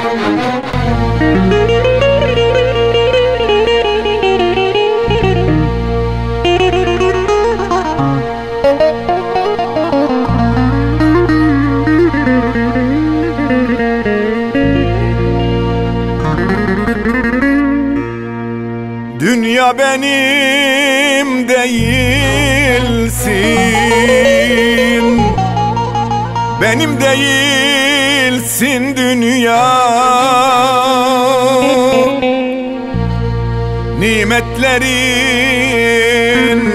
Dünya benim değilsin, benim değilsin dünya. Nimetlerin,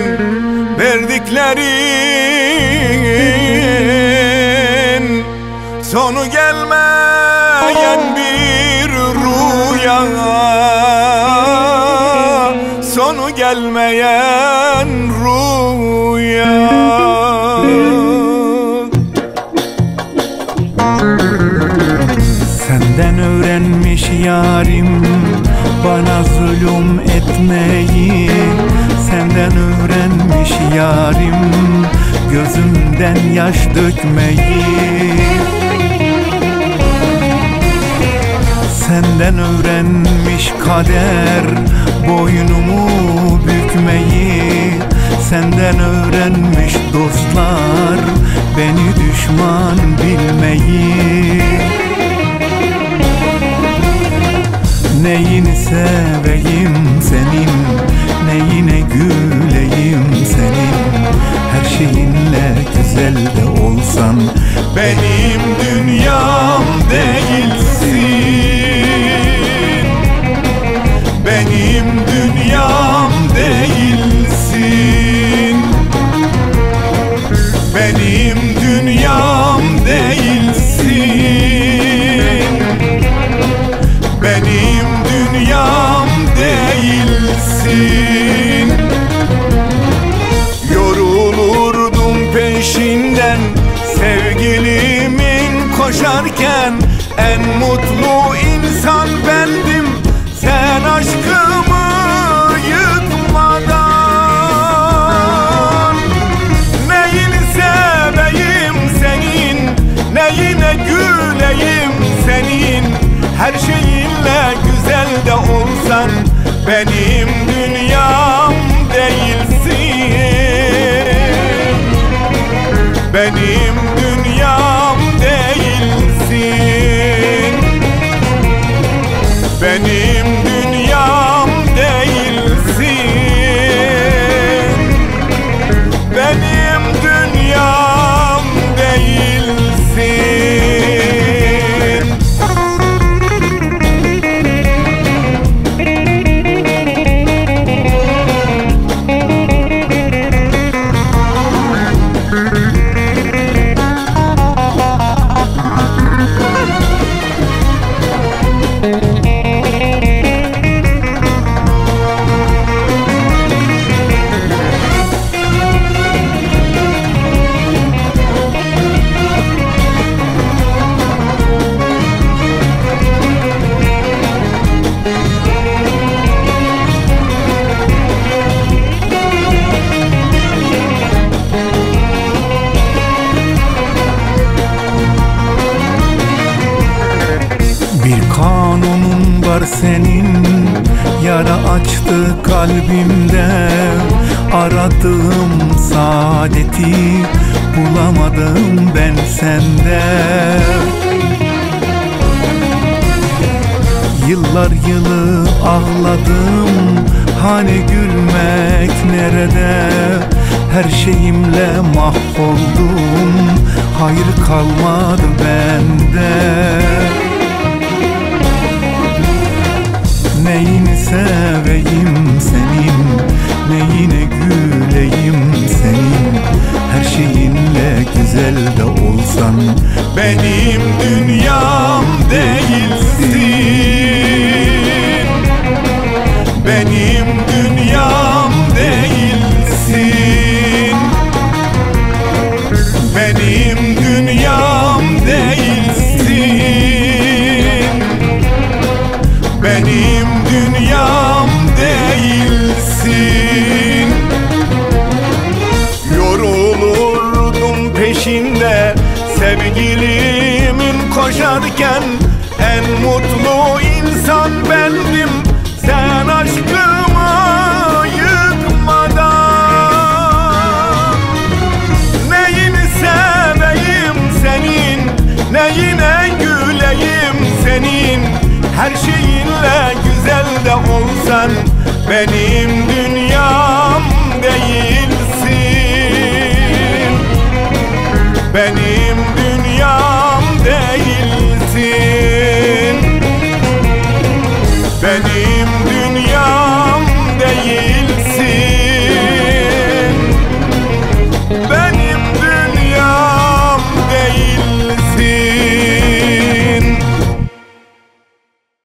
verdiklerin sonu gelmeyen bir rüya, sonu gelmeyen rüya. Senden öğrenmiş yarim bana zulüm etmeyi, senden öğrenmiş yarim gözümden yaş dökmeyi. Senden öğrenmiş kader boynumu bükmeyi, senden öğrenmiş dostlar beni düşman bilmeyi. Neyini seveyim senin, neyine güleyim senin, her şeyinle güzel de olsan benim dünyam değilsin, benim dünyam değilsin, benim dünyam değilsin, benim dünyam değilsin. Yorulurdum peşinden sevgilimin koşarken, en mutlu insan bendim sen aşkımı yıkmadan. Neyini seveyim senin, neyine güleyim senin, her şeyinle güzel de olsan benim dünyam değilsin, benim dünyam değilsin, benim dünyam değilsin, benim dünyam değilsin. Bir kanunun var senin, yara açtı kalbimde. Aradığım saadeti bulamadım ben sende. Yıllar yılı ağladım, hani gülmek nerede? Her şeyimle mahvoldum, hayır kalmadı bende. Neyini seveyim senin, neyine güleyim senin, her şeyinle güzel de olsan benim dünyam değilsin, benim dünyam değilsin, benim dünyam değilsin, benim